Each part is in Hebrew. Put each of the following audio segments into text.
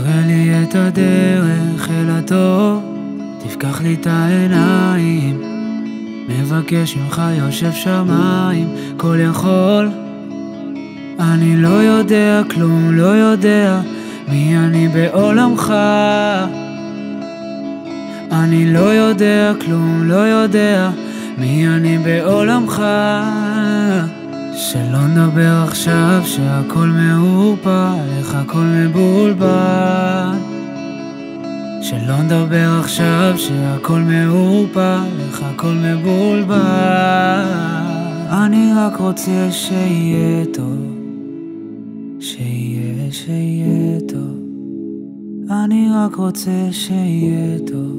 תראה לי את הדרך אל הטוב, תפקח לי את העיניים, מבקש ממך יושב שמיים, כל יכול. אני לא יודע כלום, לא יודע מי אני בעולמך. אני לא יודע כלום, לא יודע מי אני בעולמך. שלא נדבר עכשיו שהכל מעורפל, איך הכל מבולבל. שלא נדבר עכשיו שהכל מעורפל, איך הכל מבולבל. אני רק רוצה שיהיה טוב, שיהיה טוב. אני רק רוצה שיהיה טוב,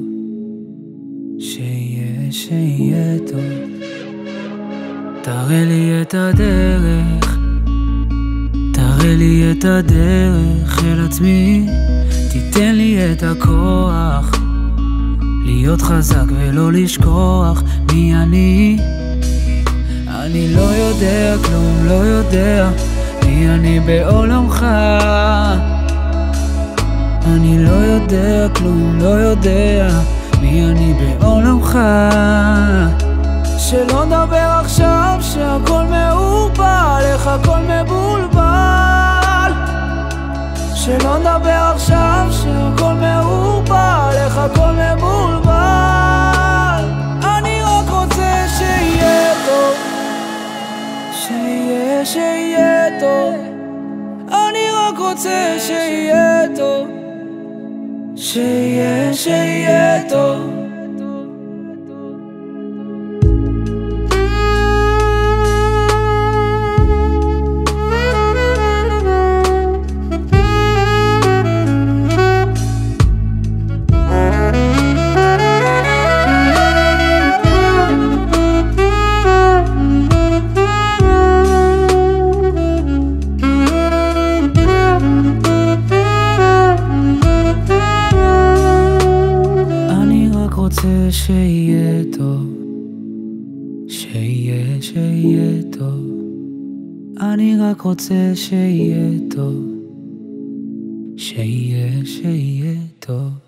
שיהיה טוב. תראה לי את הדרך, תראה לי את הדרך אל עצמי, תיתן לי את הכוח להיות חזק ולא לשכוח מי אני. אני לא יודע כלום, לא יודע מי אני בעולמך. אני לא יודע כלום, לא יודע מי אני בעולמך. שלא נדבר עכשיו שהכל מעורפל, איך הכל מבולבל. שלא נדבר עכשיו שהכל מעורפל, איך הכל מבולבל. אני רק רוצה שיהיה טוב, שיהיה טוב. אני רק רוצה שיהיה טוב, שיהיה טוב. רוצה שיהיה טוב, שיהיה טוב. אני רק רוצה שיהיה טוב, שיהיה טוב.